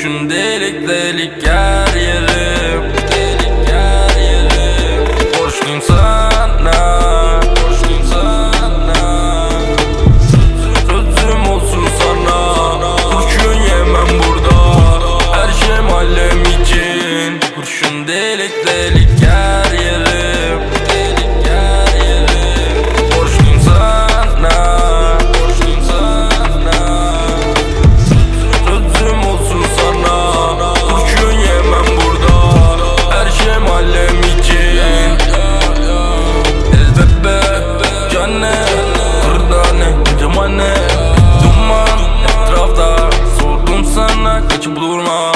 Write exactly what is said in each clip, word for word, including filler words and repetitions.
Kurşun delik delik her yerim, delik her yerim. Borçluyum sana, borçluyum sana. Sözüm olsun sana, kurşun yemem burada. Her şeyim alem için. Kurşun delik delik her yerim, delik her yerim. Borçluyum sana, borçluyum sana. Sözüm olsun sana, kurşun yemem burada. Her şeyim alem için. El bebe, cane, kırdane, cemane. Duman etrafta, sordum sana kaçıp durma.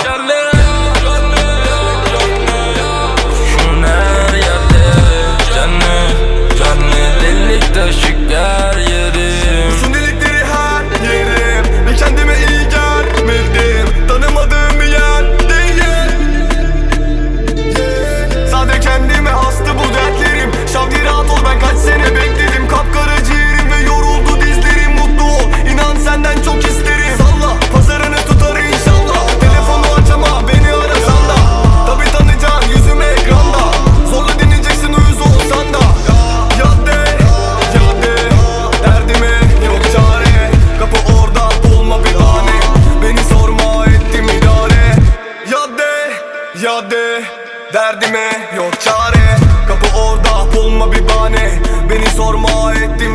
Kurşun her yerde, cane, cane. Delik deşik her yerim. Kurşun delikleri her yerim ve kendime iyi gelmedim. Tanımadığım bir yer değil. Sade kendime hastı bu dertlerim. Şavdi rahat ol, ben kaç sene bekledim. Kapkara ciğerim ve yoruldu dizlerim. Mutlu ol, inan senden çok isterim. Salla, pazarını tutar inşallah. Telefonu aç ama beni arasan da. Tabi tanıyacaksın yüzümü ekranda. Zorla dinleyeceksin uyuz olsan da. Ya de, ya de, derdime yok çare. Kapı orada, bulma bir bahane. Beni sorma ettim idare. Ya de, ya de, derdime yok çare. Kapı orada, bulma bir bahane. Beni sorma ettim